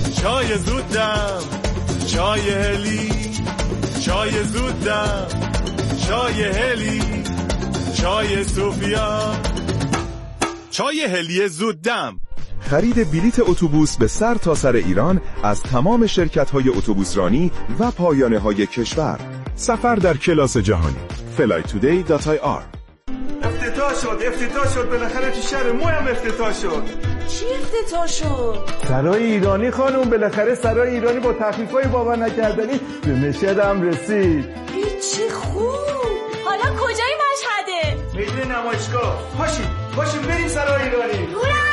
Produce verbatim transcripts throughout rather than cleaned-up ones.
چای زود دم، چای هلی، چای زود دم، چای هلی، چای سوفیا، چای هلی زود دم. خرید بلیت اتوبوس به سر تا سر ایران از تمام شرکت‌های اتوبوسرانی و پایانه‌های کشور. سفر در کلاس جهانی. فلای تودی دات آی آر. افتتاح شد، افتتاح شد، بالاخره تو شهر ما هم افتتاح شد. چی افتتاح شد؟ سرای ایرانی خانم، بالاخره سرای ایرانی با تخفیف‌های باور نکردنی به مشهد هم رسید. چی خوب. حالا کجای مشهده؟ میدون نمایشگاه. پاشید، پاشید بریم سرای ایرانی.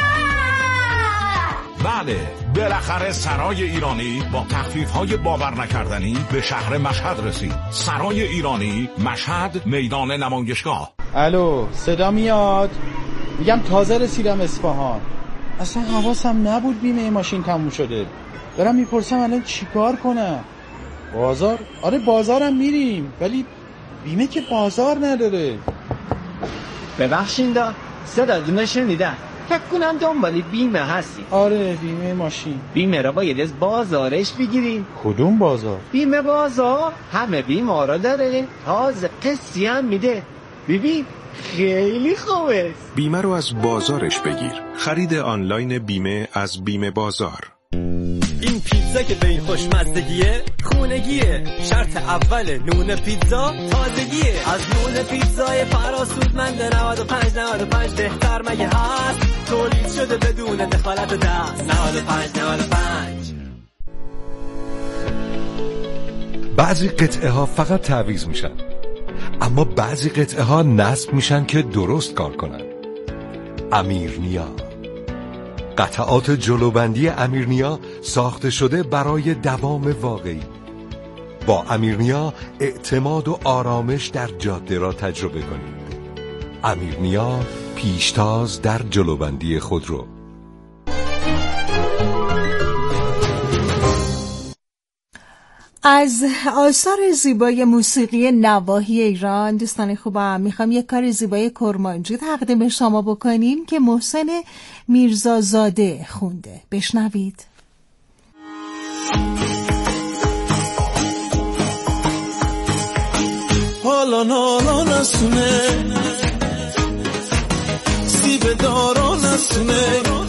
بله، بالاخره سرای ایرانی با تخفیف‌های باور نکردنی به شهر مشهد رسید. سرای ایرانی، مشهد، میدان نمایشگاه. الو، صدا میاد؟ میگم تازه رسیدم اصفهان. اصلا حواسم نبود بیمه ماشین تموم شده. دارم میپرسم الان چیکار کنم؟ بازار؟ آره بازارم میریم، ولی بیمه که بازار نداره. ببخشید صدا دونه شنیدم. فکر کنم دنبالی بیمه هستی. آره بیمه ماشین. بیمه را باید از بازارش بگیریم. کدوم بازار؟ بیمه بازار همه بیمه را داره، تازه قسطی هم میده. ببین خیلی خوبه. بیمه رو از بازارش بگیر. خرید آنلاین بیمه از بیمه بازار. این پیتزا که به این خوشمزدگیه خونگیه. شرط اول نون پیتزا تازگیه. از نون پیتزای فراسودمند نود و پنج نود و پنج بهتر مگه هست؟ تولید شده بدون دخالت دست. نود و پنج نود و پنج. بعضی قطعه ها فقط تعویض میشن، اما بعضی قطعه ها نصب میشن که درست کار کنن. امیرنیا، قطعات جلوبندی امیرنیا ساخته شده برای دوام واقعی. با امیرنیا اعتماد و آرامش در جاده را تجربه کنید. امیرنیا، پیشتاز در جلوبندی خودرو. از آثار زیبای موسیقی نواحی ایران دوستان خوبم میخوام یک کار زیبای کرمانجی تقدیم شما بکنیم که محسن میرزازاده خونده. بشنوید. حالا نالا نسونه سیب دارا نسونه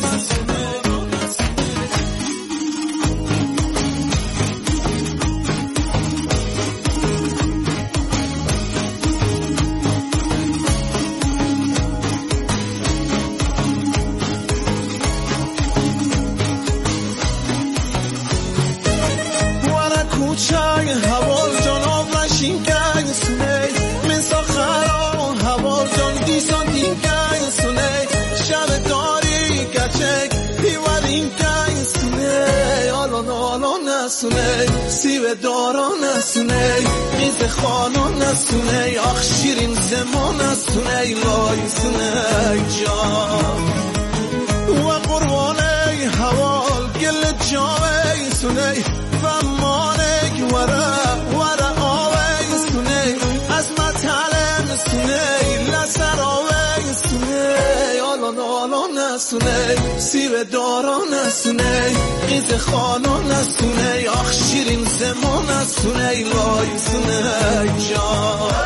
چای هوال جان آفرشین که سونه من ساخرا هوال جان دیسان دین که سونه شب داری کچک پیوارین که سونه آلان آلان نسونه سیب دارا نسونه میز خانا نسونه آخ شیرین زمان نسونه لای سونه جان و قربانه هوال گل جای سونه و مانه ورا ورا آوی سونه از مطلع سونه لسر آوی سونه آلان آلان نسونه سیب دارا نسونه قیز خانا نسونه آخ شیرین زمان نسونه لای سونه جان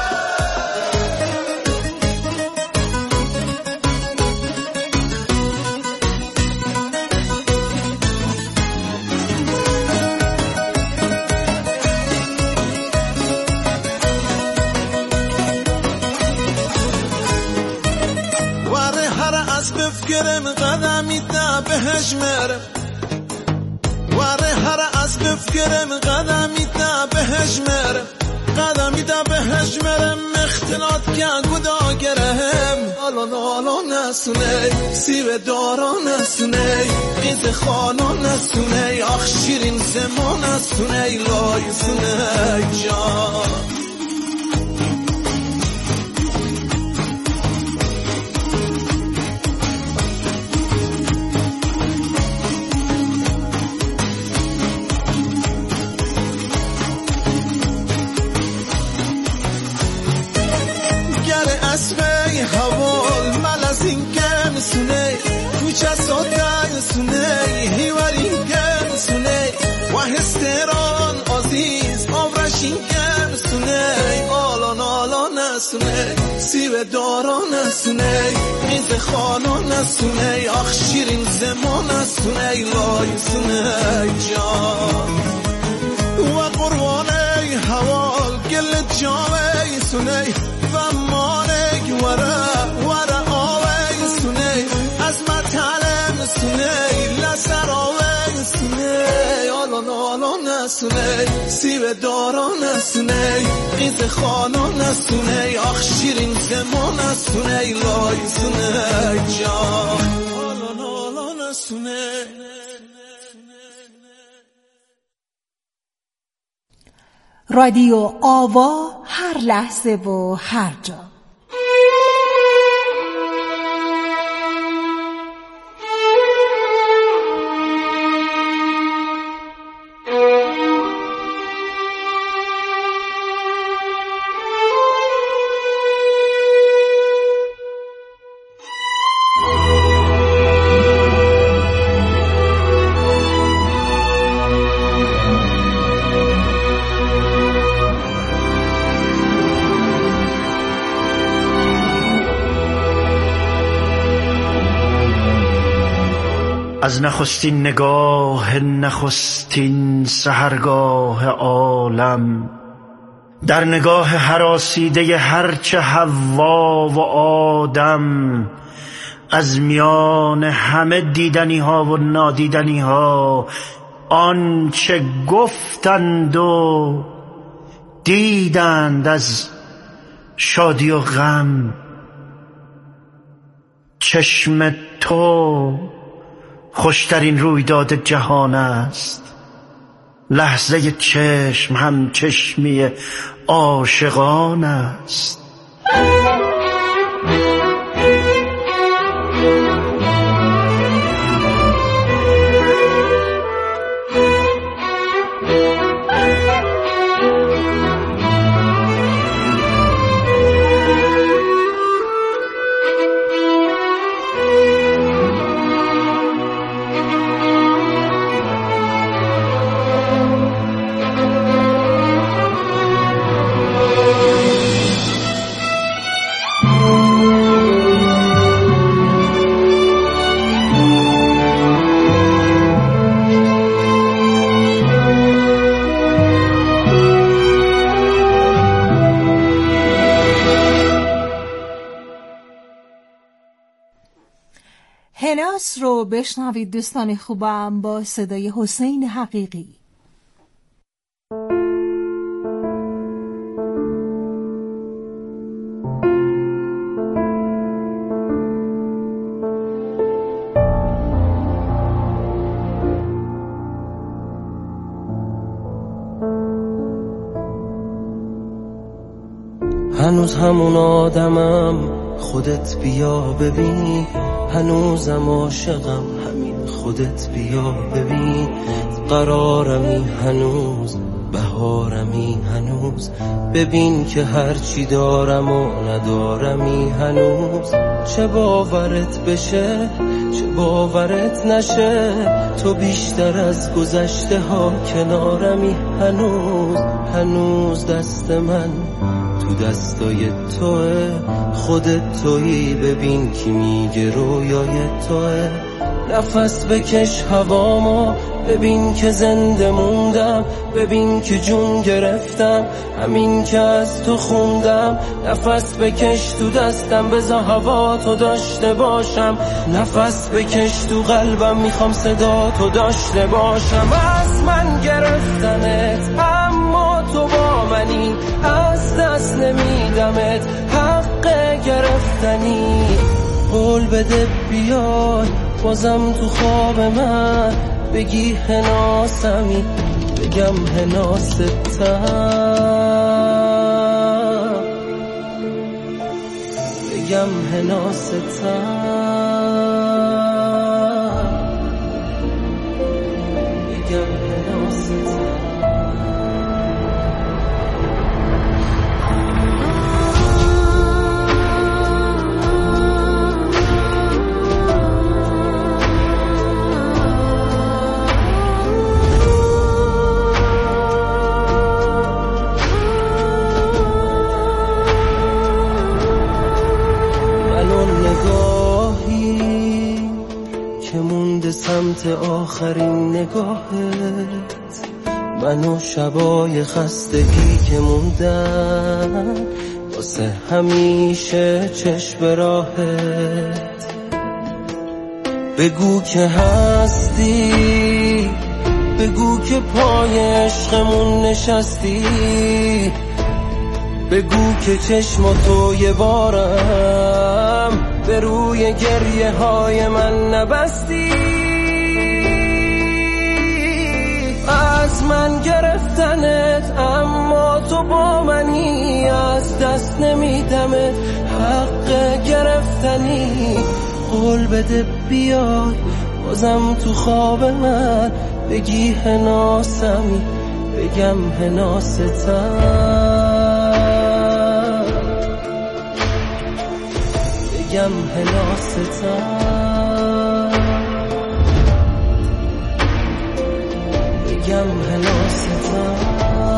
بفکرم قدمی تا بهش مرم واره هر از بفکرم قدمی تا بهش مرم قدمی تا بهش مرم اختلاط که گدا گرهم آلان آلان نسونه سیب دارا نسونه قیز خانا نسونه آخ شیرین زمان نسونه لای سونه جان اسبی حوال مل از این که مسونه کوچه ساده سونه هیوار این که مسونه هستران عزیز آورشین گم سونه آلان آلان نسونه سیب داران نسونه میز خانا نسونه آخ شیرین زمان نسونه لای سونه جان و قربانه حوال گل جامه سونه و مانه وره وره آوه سونه از مطلم سونه لسر آوه سونه آلان آلان نسونه سیب داران نسونه قیز خانا نسونه آخ شیرین زمان نسونه لای سونه جان آلان آلان نسونه. رادیو آوا هر لحظه و هر جا. از نخستین نگاه نخستین سحرگاه عالم در نگاه هراسیده هرچه حوا و آدم از میان همه دیدنی ها و نادیدنی ها آنچه گفتند و دیدند از شادی و غم چشم تو خوشترین رویداد جهان است لحظه چشم هم چشمی عاشقان است هناس رو بشنوید دوستان خوبم با صدای حسین حقیقی. هنوز همون آدمم خودت بیا ببین هنوزم عاشقم همین خودت بیا ببین قرارمی هنوز بهارمی هنوز ببین که هرچی دارم و ندارمی هنوز چه باورت بشه چه باورت نشه تو بیشتر از گذشته ها کنارمی هنوز هنوز دست من تو دستای توه خودت تویی ببین کی میگه رویای توه نفس بکش هوامو ببین که زنده موندم ببین که جون گرفتم همین که از تو خوندم نفس بکش تو دستم بذار هوا تو داشته باشم نفس بکش تو قلبم میخوام صدا تو داشته باشم از من گرفتنت اما تو با منی از دست نمیدمت حق گرفتنی قول بده بیای بازم تو خواب من بگی هناسمی بگم هناستم بگم هناستم بگم هناستم آخرین نگاهت منو شبای خستگی که موندن واسه همیشه چشم راهت. بگو که هستی، بگو که پای عشقمون نشستی، بگو که چشماتو یه بارم به روی گریه های من نبستی. از من گرفتنت اما تو با منی، از دست نمیدمت حق گرفتنی. قول بده بیای بازم تو خواب من، بگی هناسمی بگم هناستم، بگم هناستم، بگم هناستم.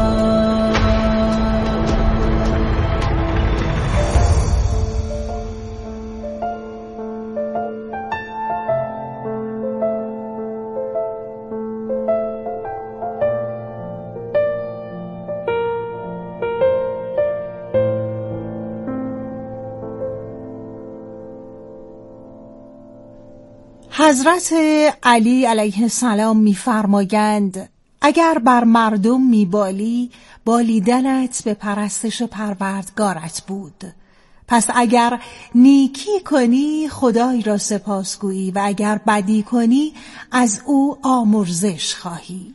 حضرت علی علیه السلام می‌فرمایند اگر بر مردم میبالی، بالیدنت به پرستش پروردگارت بود. پس اگر نیکی کنی خدای را سپاسگویی و اگر بدی کنی از او آمرزش خواهی.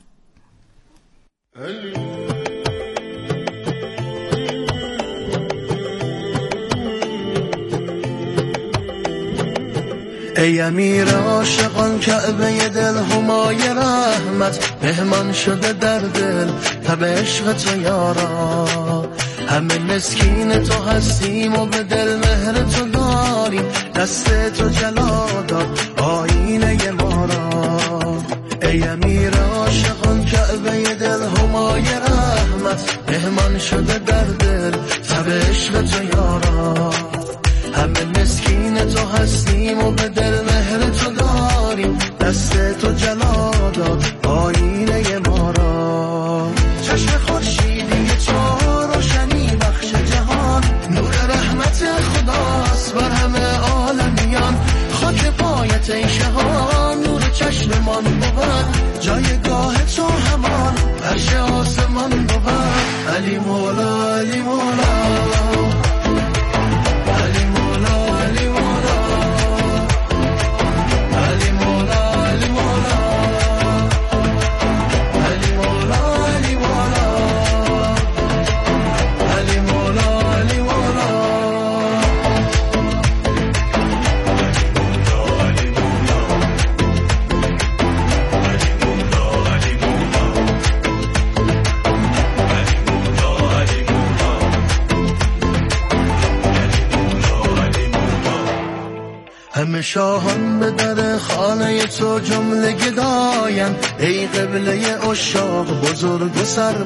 ای امیر عاشقان کعبه دل همای رحمت، مهمان شده در دل تب عشق تو یارا. همه مسکین تو هستیم و به دل مهر تو داریم، دست تو جلا داد آینه ما را. ای امیر عاشقان کعبه دل همای رحمت، مهمان شده در دل تب عشق تو یارا. همه مسکین تو هستیم و به دل مهر تو داریم، دست تو جلا داد آینه ما را. چشم خورشیدی تو روشنی بخش جهان، نور رحمت خداست بر همه عالمیان. خاک پایت ای شهان نور چشممان بود، جایگاه تو همان عرش آسمان بود. علی مولا علی مولا همه شاهان به در خانه تو جمله گداین. ای قبله عشاق بزرگ و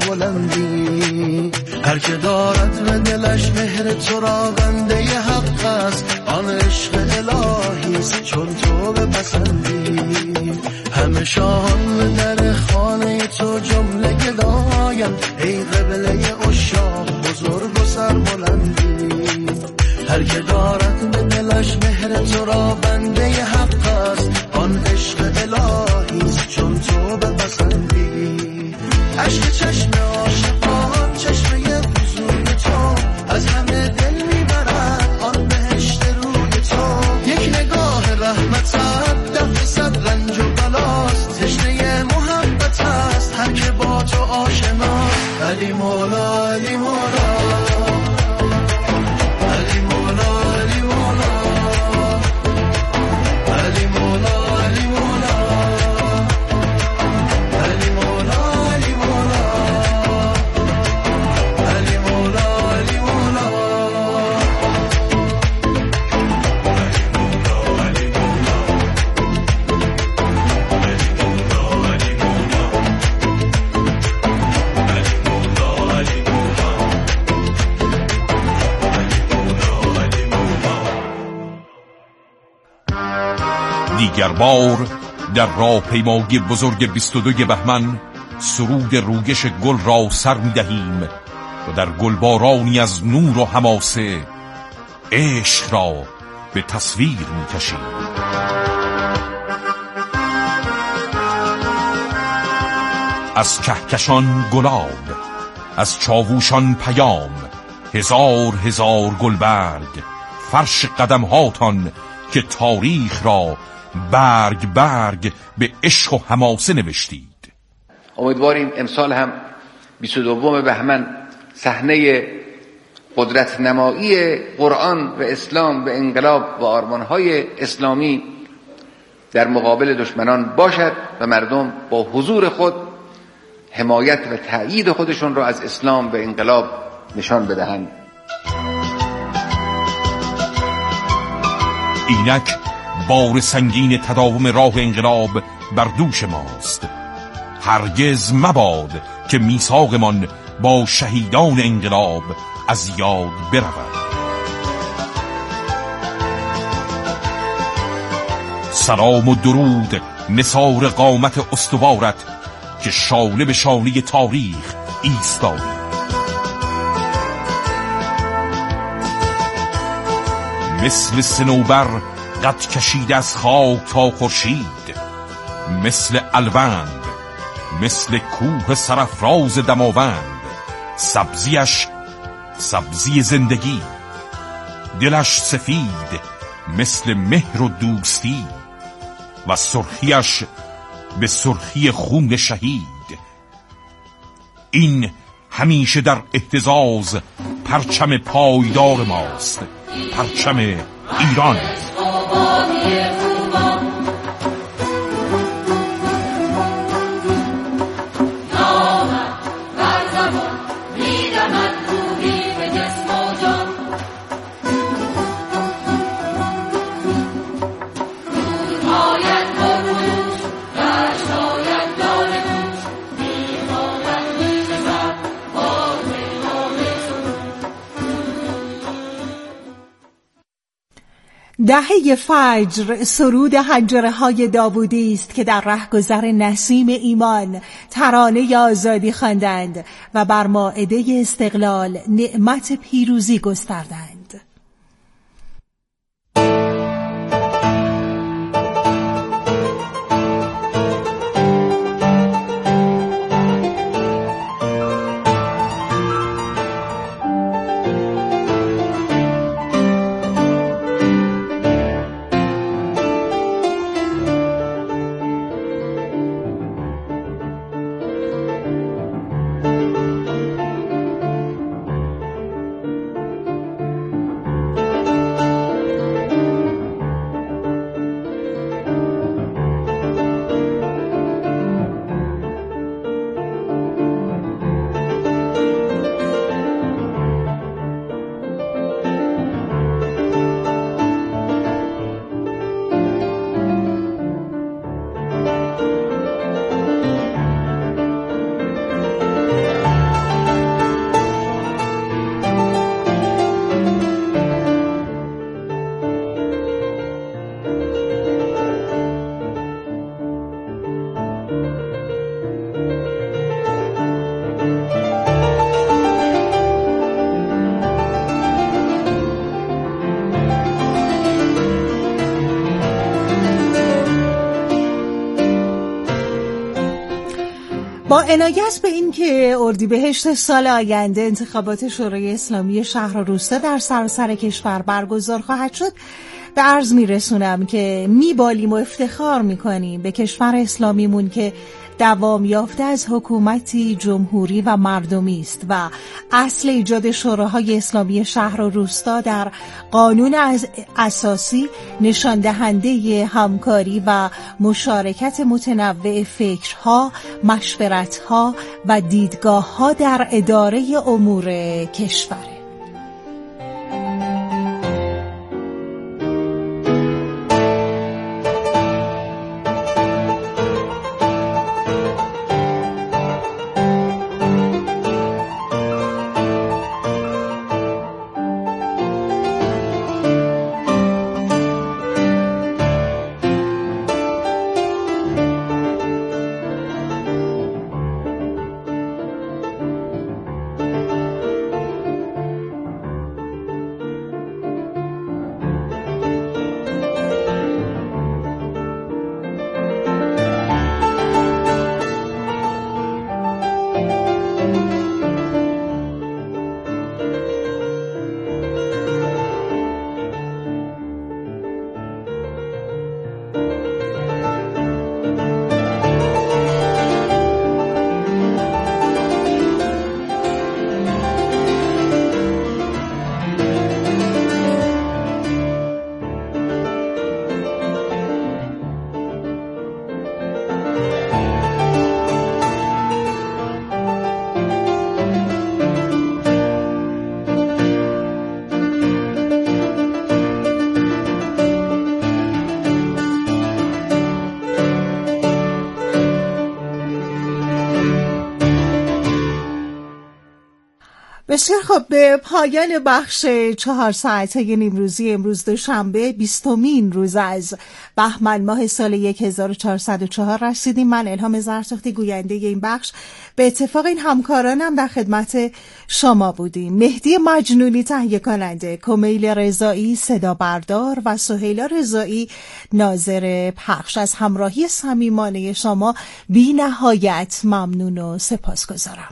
سربلندی، هر که دارد به دلش مهر تو را بنده حق است، آن عشق الهیست چون تو بپسندی. همه شاهان به در خانه تو جمله گداین. ای قبله عشاق بزرگ و سربلندی، هر که دارد به دلش مهر تو را بنده حق است، آن عشق الهیست چون تو بپسندی. عشق چشم عاشقان چشمه حضور تو، از همه دل میبرد آن بهشت روی تو. یک نگاه رحمتت دفع صد رنج و بلاست، تشنه محبت است هر که با تو آشناست. علی مولا علی مولا دیگر بار در راه پیمای بزرگ بیست و دو بهمن سرود رویش گل را سر می دهیم و در گلبارانی از نور و حماسه عشق را به تصویر می کشیم. از کهکشان گلاب، از چاووشان پیام، هزار هزار گلبرگ فرش قدم هاتان که تاریخ را برگ برگ به عشق و حماسه نوشتید. امیدواریم امسال هم بیست و دو بهمن صحنه قدرت نمایی قرآن و اسلام و انقلاب و آرمانهای اسلامی در مقابل دشمنان باشد و مردم با حضور خود حمایت و تأیید خودشون را از اسلام و انقلاب نشان بدهند. اینک بار سنگین تداوم راه انقلاب بر دوش ماست. هرگز مباد که میثاقمان با شهیدان انقلاب از یاد برود. سلام و درود نثار قامت استوارت که شانه به شانه تاریخ ایستادی. مثل صنوبر قد کشید از خاک تا خورشید، مثل الوند، مثل کوه سرافراز دماوند، سبزیش سبزی زندگی، دلش سفید مثل مهر و دوستی و سرخیش به سرخی خون شهید. این همیشه در اهتزاز پرچم پایدار ماست، پرچم ایران. دهه فجر سرود حنجره های داوودی است که در رهگذر نسیم ایمان ترانه آزادی خواندند و بر مائده استقلال نعمت پیروزی گستردند. با عنایت به این که اردیبهشت سال آینده انتخابات شورای اسلامی شهر و روستا در سراسر کشور برگزار خواهد شد، به عرض میرسونم که میبالیم و افتخار میکنیم به کشور اسلامیمون که دوام یافته از حکومتی جمهوری و مردمی است و اصل ایجاد شوراهای اسلامی شهر و روستا در قانون از اساسی نشان دهنده همکاری و مشارکت متنوع فکرها، مشورتها و دیدگاه‌ها در اداره امور کشور. بسیار خب، به پایان بخش چهار ساعته نیمروزی امروز دوشنبه بیستمین روز از بهمن ماه سال هزار و چهارصد و چهار رسیدیم. من الهام زرتشتی گوینده این بخش به اتفاق این همکارانم در خدمت شما بودیم. مهدی مجنونی تهیه کننده، کمیل رضایی صدا بردار و سهیلا رضایی ناظر پخش. از همراهی صمیمانه شما بی نهایت ممنون و سپاسگزارم.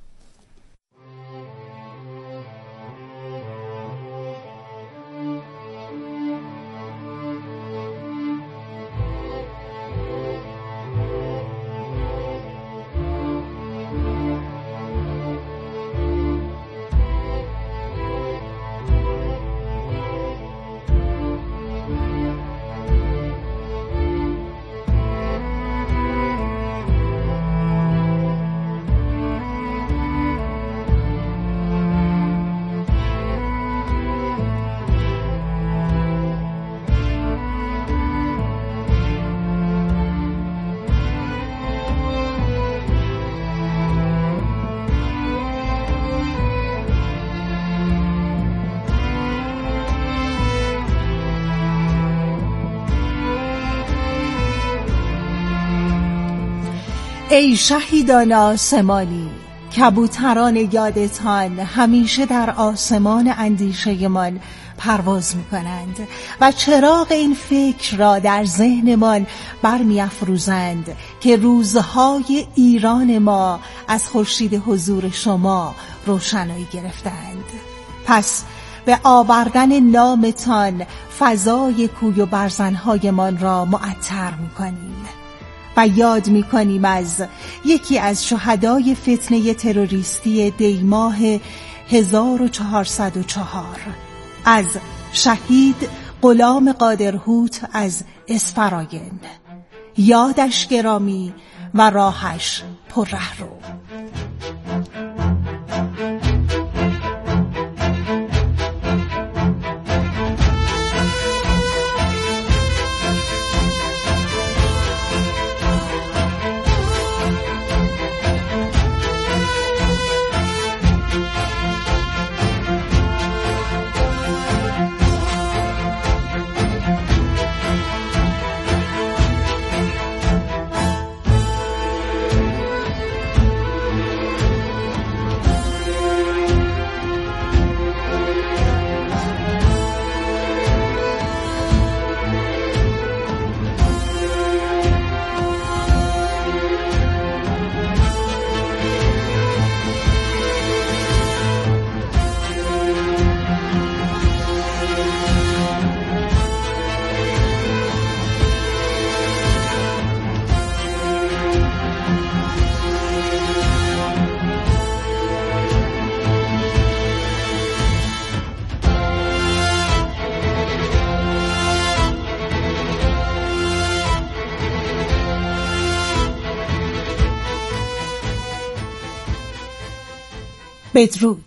ای شهیدان آسمانی، کبوتران یادتان همیشه در آسمان اندیشه من پرواز می‌کنند و چراغ این فکر را در ذهنمان برمی‌افروزند که روزهای ایران ما از خورشید حضور شما روشنایی گرفتند. پس به آوردن نامتان فضای کوی و برزن‌هایمان را معطر می‌کنیم و یاد می‌کنیم از یکی از شهدای فتنه تروریستی دیماه هزار و چهارصد و چهار، از شهید غلام قادرهوت از اسفراین. یادش گرامی و راهش پر رهرو. بدرود.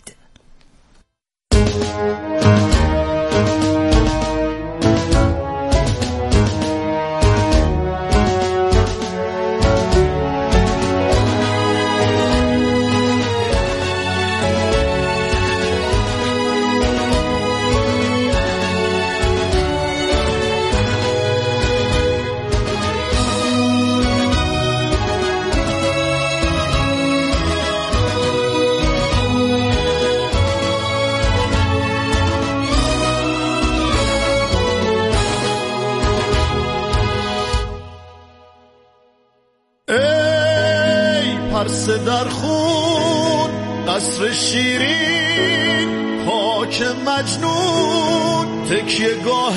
پرسه در خون قصر شیرین، حاکم مجنون تکیه گاه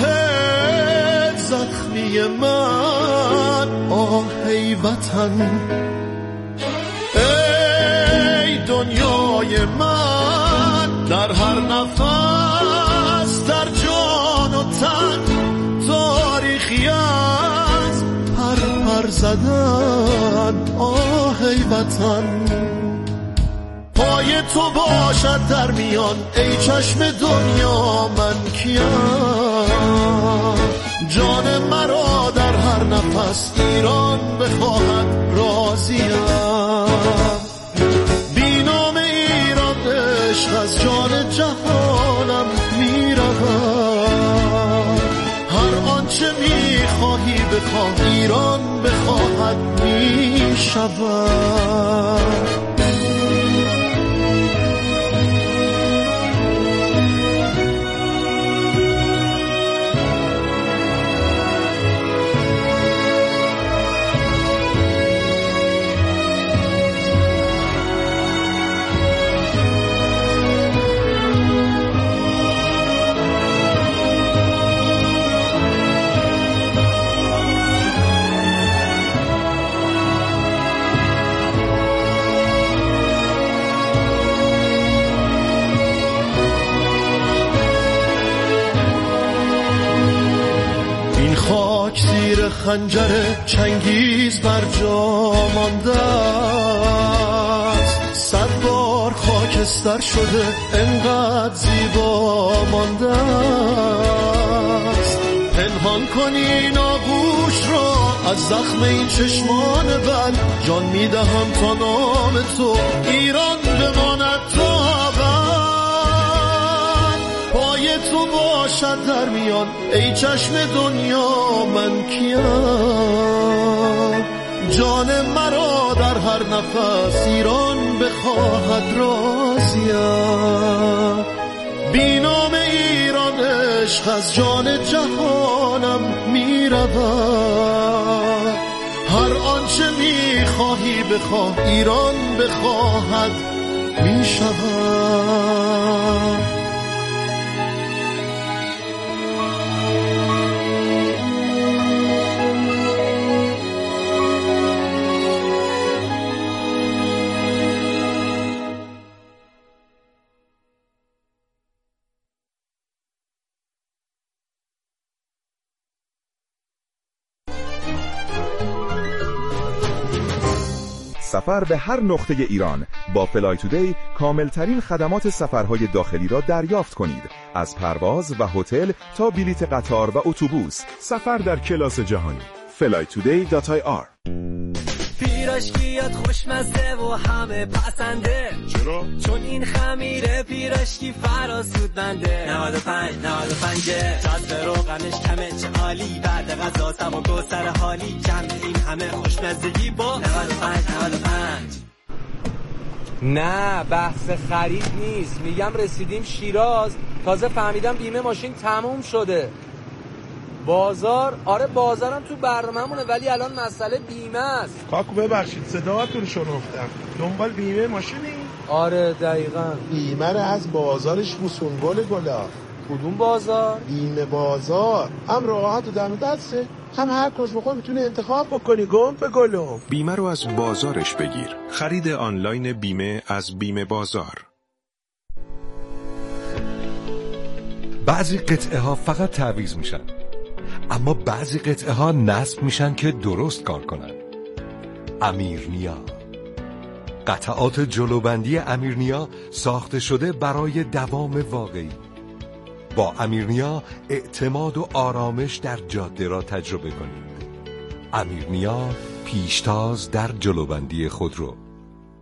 زخمی من. آه ای وطن، ای دنیای من، در هر نفس در جان و تن تاریخی از پر پر زدن. آه ای وطن، پای تو باشد در میان ای چشم دنیا من کیم. جان مرا در هر نفس ایران بخواهد راضیم. بی نام ایران عشق از شود. خنجر چنگیز بر جا مانده است، صد بار خاکستر شده انقدر زیبا مانده است. پنهان کنی ناگوش را از زخم این چشمان بد، جان میدهم تا نام تو ایران بماند تا پای تو باشد در میان. ای چشم دنیا من کیم؟ جان مرا در هر نفس ایران بخواهد راضیم. بی نام ایران عشق از جان جهانم میرود. هر آنچه میخواهی بخواه ایران بخواهد میشود. سفر به هر نقطه ایران با فلای تودی کاملترین خدمات سفرهای داخلی را دریافت کنید. از پرواز و هتل تا بلیت قطار و اتوبوس، سفر در کلاس جهانی. فلای تودی دات آی آر. پیراشکیات خوشمزه و همه پسنده. چرا؟ چون این خمیره پیراشکی فراسود بنده. نود و پنج نود و پنج جذب روغنش کمه چه عالی. بعد غذا سم و گوسر حالی کم این همه خوشمزگی با نود و پنج نود و پنج. نه بحث خرید نیست، میگم رسیدیم شیراز تازه فهمیدم بیمه ماشین تموم شده. بازار؟ آره بازارم تو برنامه‌مونه ولی الان مسئله بیمه است. کاکو ببخشید صداتون شنفتم، دنبال بیمه ماشینی؟ آره دقیقاً. بیمه رو از بازارش بوسون گل گلا. کدوم بازار؟ بیمه بازار. هم راحت و دم دسته، هم هر کس بخواه میتونه انتخاب بکنی. گم به گلم. بیمه رو از بازارش بگیر. خرید آنلاین بیمه از بیمه بازار. بعضی قطعه ها فقط تعویض میشن، اما بعضی قطعه ها نصب میشن که درست کار کنن. امیرنیا، قطعات جلوبندی امیرنیا ساخته شده برای دوام واقعی. با امیرنیا اعتماد و آرامش در جاده را تجربه کنید. امیرنیا، پیشتاز در جلوبندی خودرو.